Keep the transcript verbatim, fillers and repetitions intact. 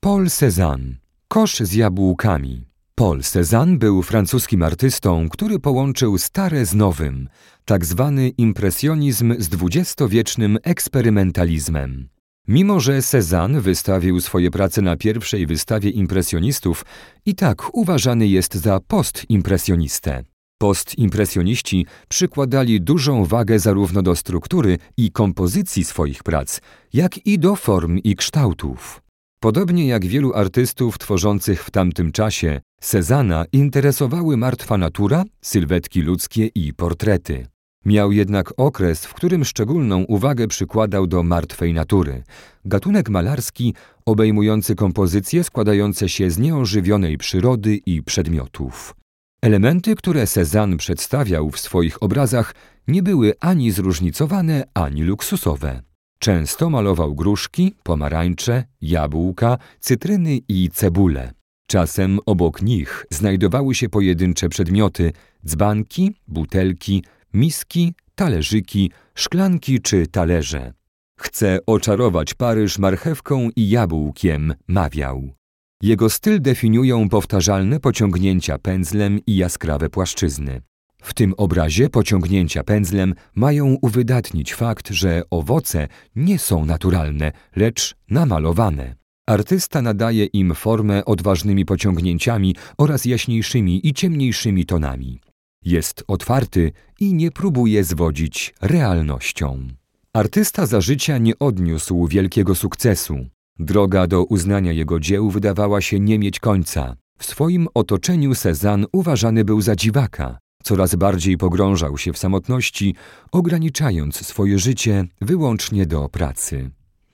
Paul Cézanne. Kosz z jabłkami. Paul Cézanne był francuskim artystą, który połączył stare z nowym, tak zwany impresjonizm z dwudziestowiecznym eksperymentalizmem. Mimo że Cézanne wystawił swoje prace na pierwszej wystawie impresjonistów, i tak uważany jest za postimpresjonistę. Postimpresjoniści przykładali dużą wagę zarówno do struktury i kompozycji swoich prac, jak i do form i kształtów. Podobnie jak wielu artystów tworzących w tamtym czasie, Cézanna interesowały martwa natura, sylwetki ludzkie i portrety. Miał jednak okres, w którym szczególną uwagę przykładał do martwej natury. Gatunek malarski obejmujący kompozycje składające się z nieożywionej przyrody i przedmiotów. Elementy, które Cézanne przedstawiał w swoich obrazach, nie były ani zróżnicowane, ani luksusowe. Często malował gruszki, pomarańcze, jabłka, cytryny i cebule. Czasem obok nich znajdowały się pojedyncze przedmioty, dzbanki, butelki, miski, talerzyki, szklanki czy talerze. Chce oczarować Paryż marchewką i jabłkiem, mawiał. Jego styl definiują powtarzalne pociągnięcia pędzlem i jaskrawe płaszczyzny. W tym obrazie pociągnięcia pędzlem mają uwydatnić fakt, że owoce nie są naturalne, lecz namalowane. Artysta nadaje im formę odważnymi pociągnięciami oraz jaśniejszymi i ciemniejszymi tonami. Jest otwarty i nie próbuje zwodzić realnością. Artysta za życia nie odniósł wielkiego sukcesu. Droga do uznania jego dzieł wydawała się nie mieć końca. W swoim otoczeniu Cézanne uważany był za dziwaka. Coraz bardziej pogrążał się w samotności, ograniczając swoje życie wyłącznie do pracy.